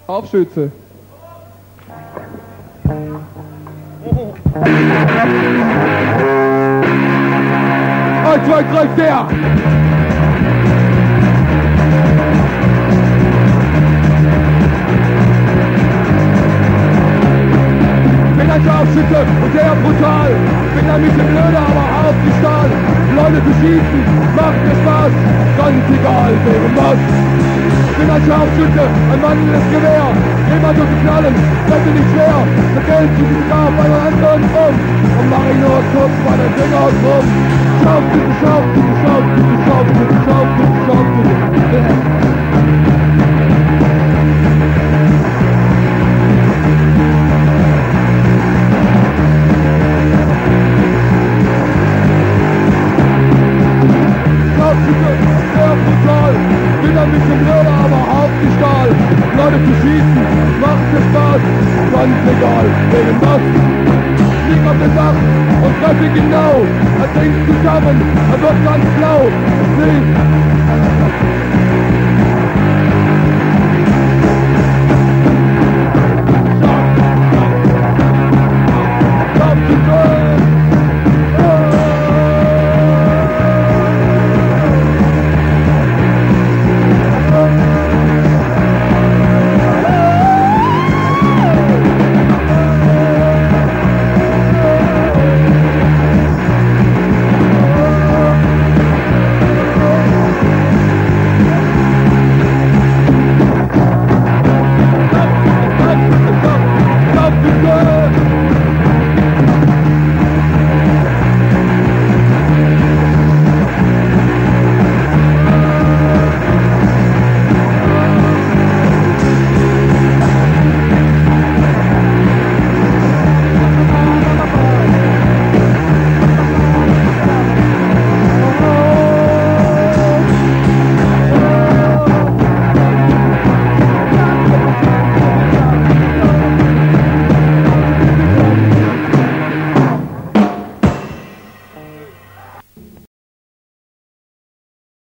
Scharfschütze. Eins, zwei, drei, vier. Bin ein Scharfschütze und sehr brutal. Bin ein bisschen blöder, aber hart wie Stahl. Leute zu schießen, macht mir Spaß. Ganz egal, wegen was. Bin ein Scharfschütze, ein wandelndes Gewehr. Jemand zu knallen, das ist nicht schwer. Das Geld zu diesem Grab bei einer anderen rum. Und mach ich nur kurz meine Finger drum. Scharfschütze, Scharfschütze, Scharfschütze, Scharfschütze, Scharfschütze, Scharfschütze. Sehr brutal, bin ein bisschen blöder, aber hart wie Stahl. Leute zu schießen, macht mir Spaß, ganz egal, wegen was. Lieg auf dem Dach und treffe genau, er trinkt zusammen, er wird ganz blau. Sieh.